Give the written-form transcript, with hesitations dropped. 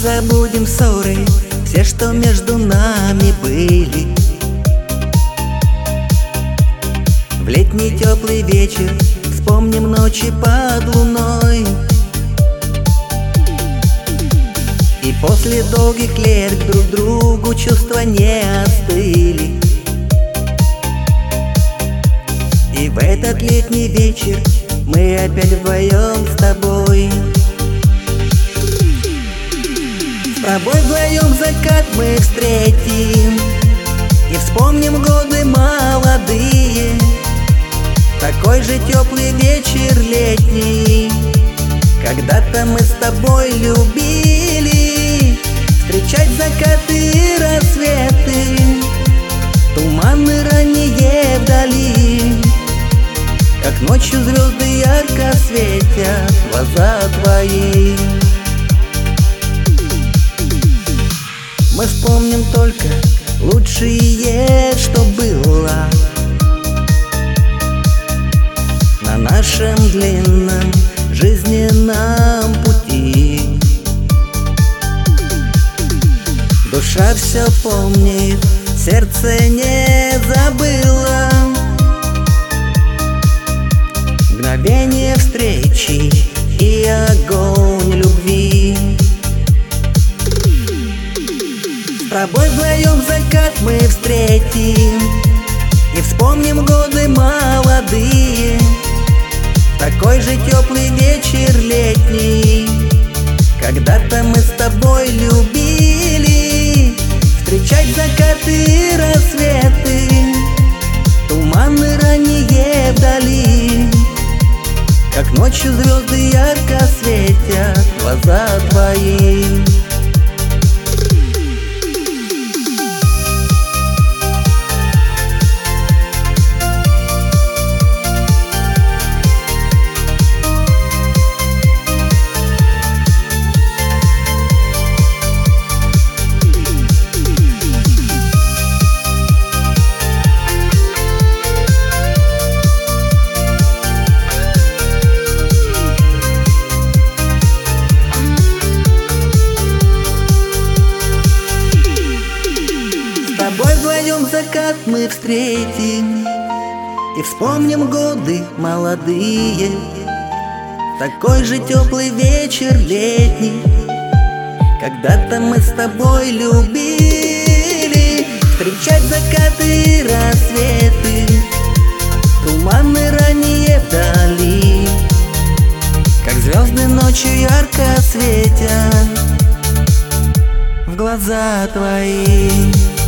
забудем ссоры, все, что между нами были. В летний теплый вечер вспомним ночи под луной. И после долгих лет друг другу чувства не остыли. И в этот летний вечер мы опять вдвоем с тобой. С тобой вдвоем закат мы встретим и вспомним годы молодые. Такой же теплый вечер летний, когда-то мы с тобой любили встречать закаты и рассветы, туманы ранние вдали. Как ночью звезды ярко светят глаза твои. Мы вспомним только лучшее, что было на нашем длинном жизненном пути. Душа все помнит, сердце не забыло мгновение встречи и огонь любви. С тобой вдвоем закат мы встретим и вспомним годы молодые. Такой же теплый вечер летний, когда-то мы с тобой любили встречать закаты и рассветы, туманы ранние вдали. Как ночью звезды ярко светят глаза твои. С тобой вдвоем закат мы встретим и вспомним годы молодые. Такой же теплый вечер летний, когда-то мы с тобой любили встречать закаты и рассветы, туманы ранние вдали. Как звезды ночью ярко светят в глаза твои.